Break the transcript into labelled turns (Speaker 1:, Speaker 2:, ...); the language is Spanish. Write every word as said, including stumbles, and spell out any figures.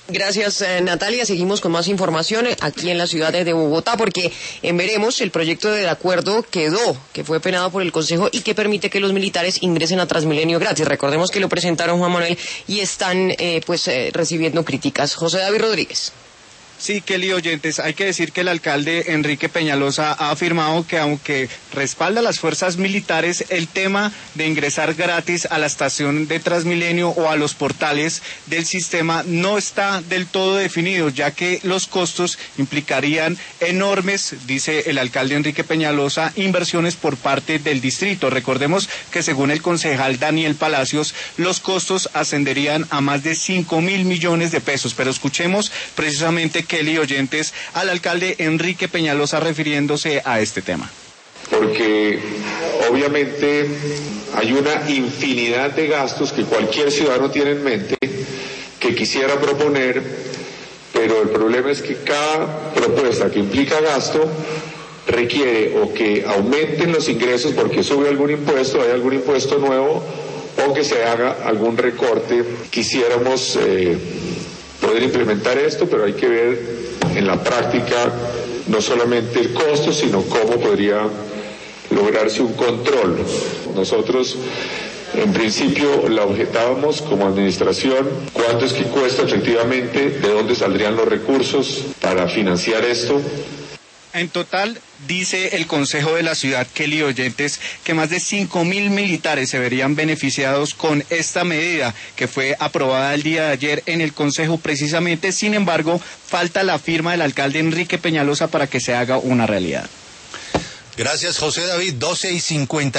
Speaker 1: Gracias, eh, Natalia. Seguimos con más información aquí en la ciudad de Bogotá, porque en Veremos el proyecto del acuerdo quedó, que fue penado por el Consejo y que permite que los militares ingresen a Transmilenio gratis. Recordemos que lo presentaron, Juan Manuel, y están eh, pues eh, recibiendo críticas. José David Rodríguez.
Speaker 2: Sí, Kelly, oyentes, hay que decir que el alcalde Enrique Peñalosa ha afirmado que aunque respalda a las fuerzas militares, el tema de ingresar gratis a la estación de Transmilenio o a los portales del sistema no está del todo definido, ya que los costos implicarían enormes, dice el alcalde Enrique Peñalosa, inversiones por parte del distrito. Recordemos que según el concejal Daniel Palacios, los costos ascenderían a más de cinco mil millones de pesos, pero escuchemos precisamente Kelly, oyentes, al alcalde Enrique Peñalosa refiriéndose a este tema.
Speaker 3: Porque obviamente hay una infinidad de gastos que cualquier ciudadano tiene en mente que quisiera proponer, pero el problema es que cada propuesta que implica gasto requiere o que aumenten los ingresos porque sube algún impuesto, hay algún impuesto nuevo, o que se haga algún recorte. Quisiéramos eh, poder implementar esto, pero hay que ver en la práctica no solamente el costo, sino cómo podría lograrse un control. Nosotros, en principio, la objetábamos como administración, cuánto es que cuesta efectivamente, de dónde saldrían los recursos para financiar esto.
Speaker 2: En total, dice el Consejo de la Ciudad, Kelly, oyentes, que más de cinco mil militares se verían beneficiados con esta medida que fue aprobada el día de ayer en el Consejo precisamente. Sin embargo, falta la firma del alcalde Enrique Peñalosa para que se haga una realidad.
Speaker 4: Gracias, José David. doce y cincuenta.